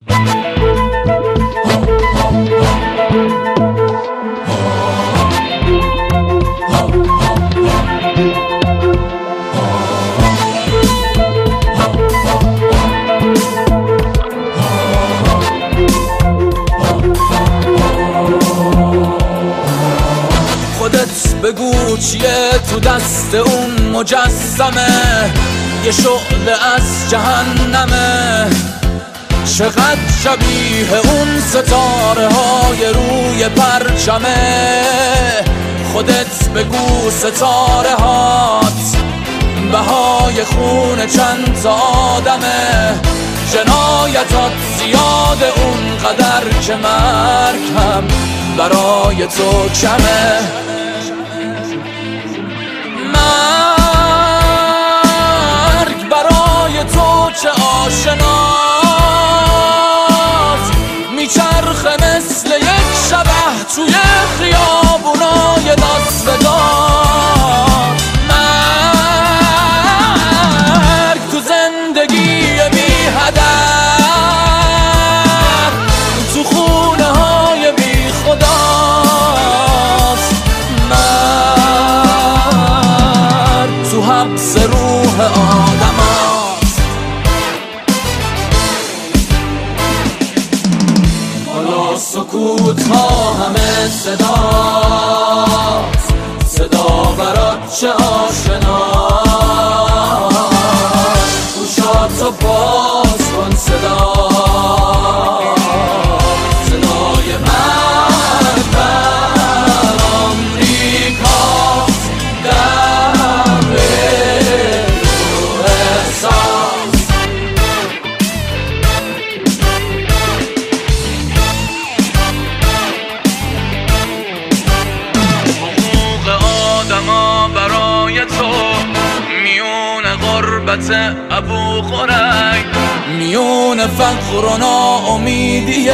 بگو چیه تو دست اون مجسمه، یه شعله از جهنمه، چقدر شبیه اون ستاره های روی پرچمه. خودت بگو ستاره هات بهای خون چند تا آدمه، جنایتات زیاده اون قدر که مرگ هم برای تو کمه. مرگ برای تو چه آشناست، میچرخه مثل یک شبح توی خیابونای لاس وگاس. مرگ تو زندگی بی هدف، تو خونه های بی خداست. تو حبس روح آدم هاست. حالا سکوت ها همه صداست، صدا برات چه آشناست. گوشاتو باز کن صدا، صدای مرگ بر آمریکاست. غربت ابو خورک، میون فقر و ناامیدی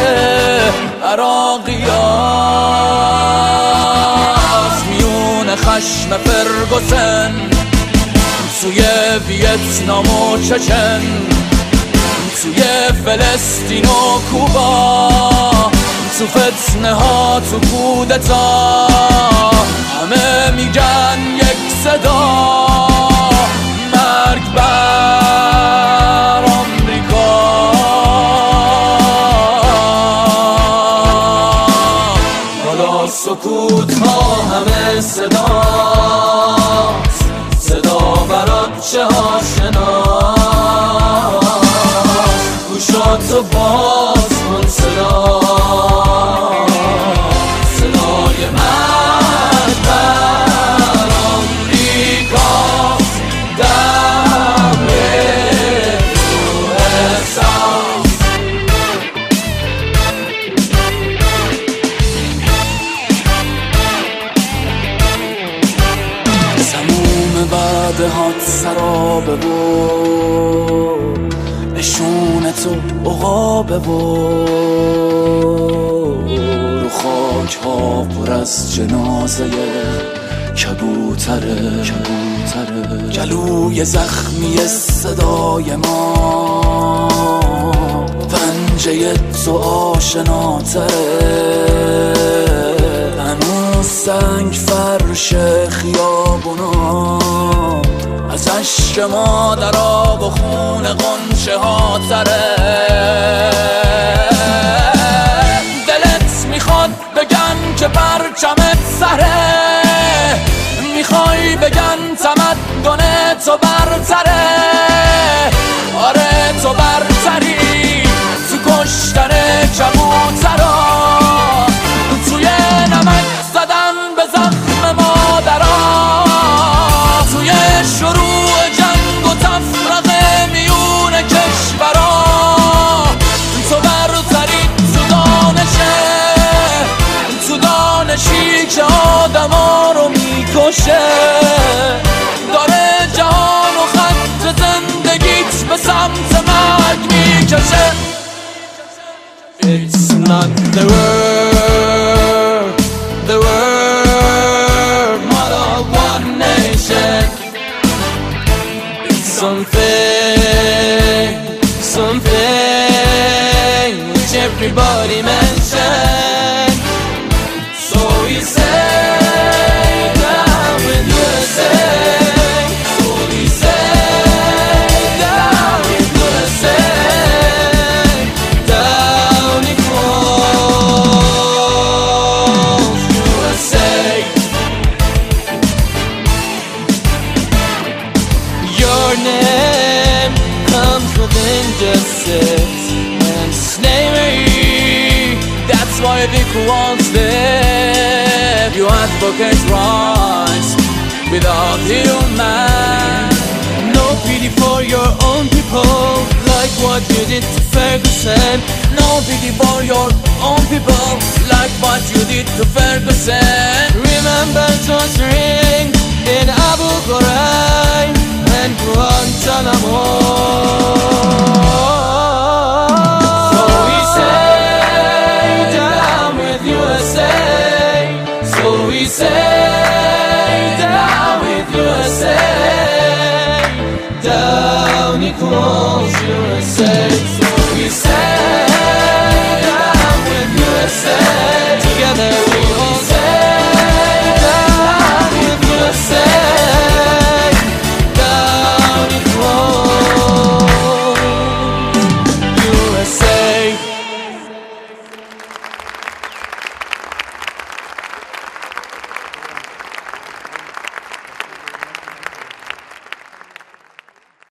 عراقیاست، میون خشم فرگوسن توی ویتنام و چچن، توی فلسطین و کوبا، تو فتنه ها تو کودتا، همه میگن یک صدا. مرگ بر آمریکا. حالا سکوت ها همه صداست، صدا برات چه آشناست. گوشاتو باز کن صدا، صدای مرگ بر آمریکاست. بعدهات سرابه و نشون تو عقابه و رو خاک ها پر از جنازه کبوتره، گلوی زخمی صدای ما، پنجه تو آشناتره، هنوز سنگ فرش خیابونا، از عشق مادرها و خون غنچه ها تره. دلت میخواد بگن که پرچمت سره، میخوای بگن تمدن تو برتره. آره تو برتری تو کشتن کبوترا، توی نمک زدن به زخم مادرها، توی شروع جنگ و تفرقه میون کشورا. تو برتری تو دانشه، تو دانشی که آدما رو میکشه. داره جهان و خط زندگیت به سمت مرگ میکشه. It's not the world, the world, not all one nation. It's something everybody mention. So we say down with USA. So we say down with USA. Down equals USA. Your name comes with injustice and slavery. That's why Vic wants live. You advocate rights without human. No pity for your own people, like what you did to Ferguson. No pity for your own people, like what you did to Ferguson. Remember torturing in Abu Ghraib and Guantanamo. So we say down with USA. So we say down with USA. Down equals USA.